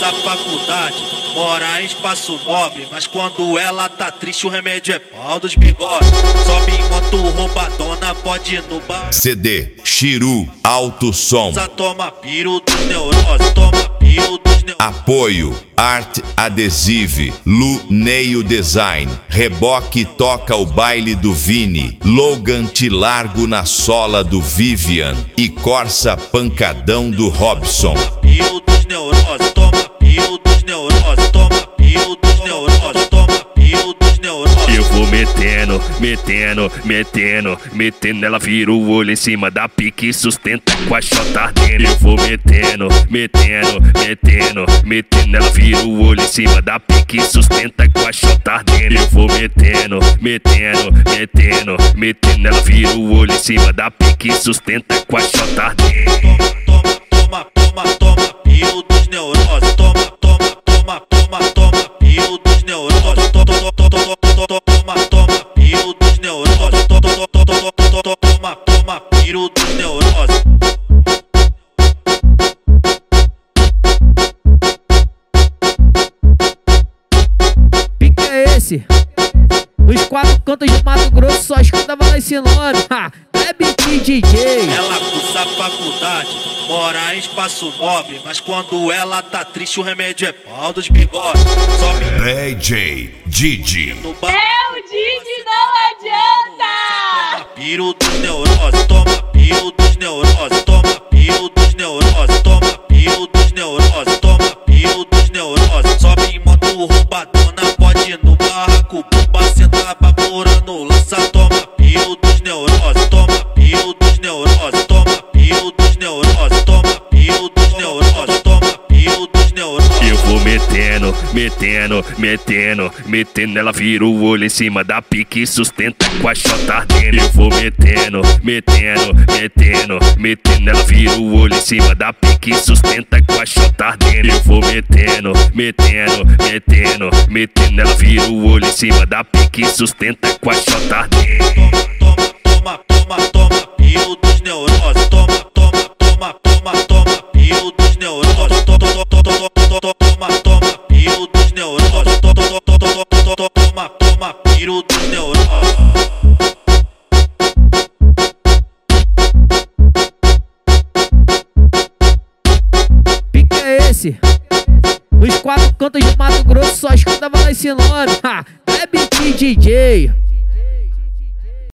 cursa faculdade, mora em espaço nobre, mas quando ela tá triste o remédio é pau dos bigodes. Sobe em moto roubadona, pode ir no bar. CD Chiru Alto Som. Toma piro dos neuroses, toma piro dos neuroses. Apoio Art Adesive, Lu Neio Design, Reboque toca o baile do Vini, Logan te largo na sola do Vivian e Corsa pancadão do Robson. Toma piro dos neuroses, toma piro dos neuroses, toma piro dos neuroses, toma piro dos neuroses. Eu vou metendo, ela vira o olho em cima da pique e sustenta com a chota ardendo. Eu vou metendo, ela vira o olho em cima da pique e sustenta com a chota ardendo. Eu vou metendo, ela vira o olho em cima da pique e sustenta com a chota ardendo. Toma piro dos neuroses, toma piro dos neuroses, toma piro dos neuroses, toma piro dos neuroses. Pique é esse? Nos quatro cantos de Mato Grosso só escutava esse nome. É beat DJ. Ela cursa faculdade, mora em espaço nobre, mas quando ela tá triste o remédio é pau dos bigodes. Sobe DJ Didi. no bar. É o Didi, não adianta! Toma piro dos neuroses, toma piro dos neuroses, toma piro dos neuroses, toma piro dos neuroses, toma piro dos neuroses. Sobe em moto roubadona, pode ir no barraco, bomba, senta baborando, lança, toma piro dos neuroses, toma piro dos neuroses, toma piro dos neuroses, toma piro dos neuroses, toma piro dos neuroses. Eu vou metendo, ela vira o olho em cima da pique e sustenta com a chota ardendo. Eu vou metendo, ela vira o olho em cima da pique e sustenta com a chota ardendo. Eu vou metendo, ela vira o olho em cima da pique e sustenta com a chota ardendo. Toma piro dos neuroses, toma piro dos neuroses, toma piro dos neuroses, toma piro dos neuroses. Pique é esse? Nos quatro cantos de Mato Grosso só escutava esse nome. É beat DJ.